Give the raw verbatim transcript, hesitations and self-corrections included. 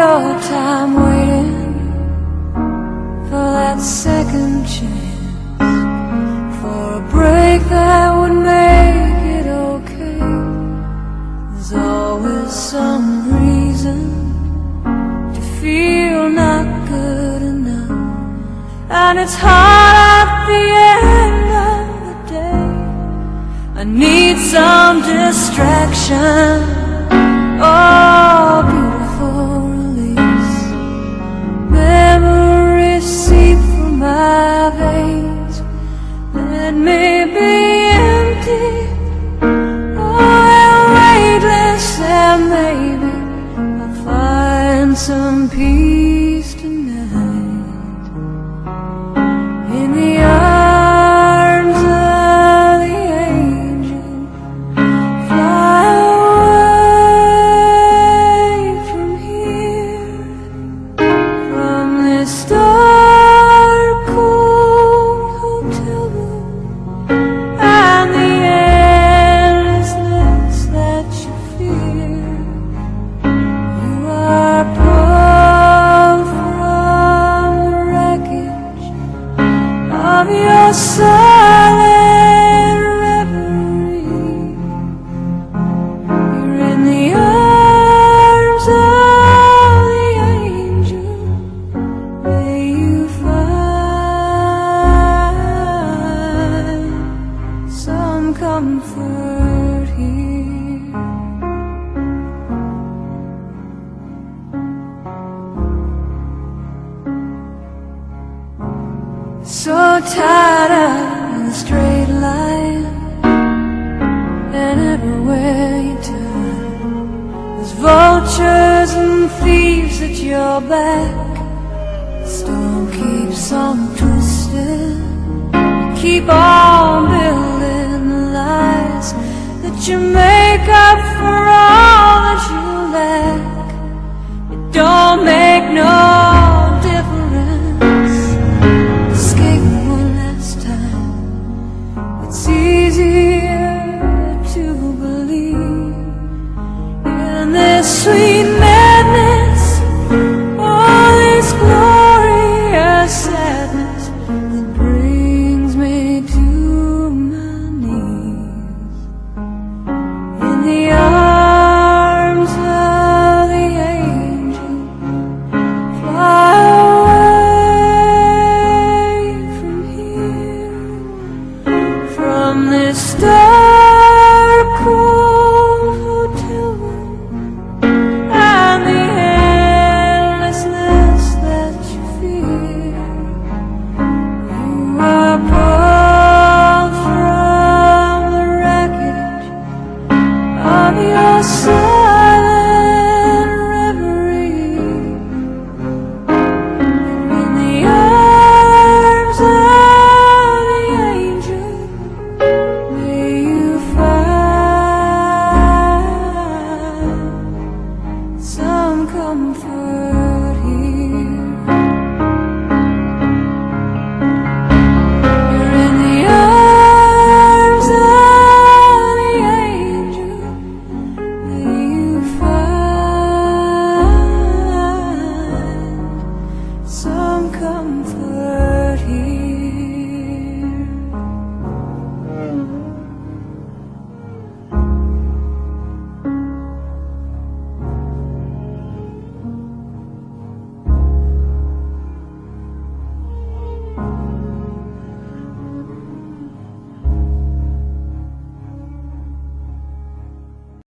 your time waiting for that second chance, for a break that would make it okay. There's always some reason to feel not good enough, and it's hard at the end of the day. I need some distraction, oh, beautiful release. Memories seep through my veins. Let me be empty, oh, and weightless, and maybe I'll find some peace tonight in the arms of the angel. Fly away from here, from this dark, cold hotel room, and the endlessness that you fear. You are pulled from the wreckage of your silent reverie. You're in the arms of the angel. May you find some comfort here. So tired of the straight line, and everywhere you turn, there's vultures and thieves at your back. The storm keeps on twisting. Keep on building the lies that you make up for all that you lack. It don't make no difference. Escape one last time. It's easier to believe in this sweet madness, all this glorious sadness that brings me to my knees in the arms of the angel. Fly away from here, from this dark, cold hotel room, and the endlessness that you fear. You are pulled from the wreckage of your silent reverie. You're in the arms of the angel. May you find some comfort here. You're in the arms of the angel. May you find some comfort.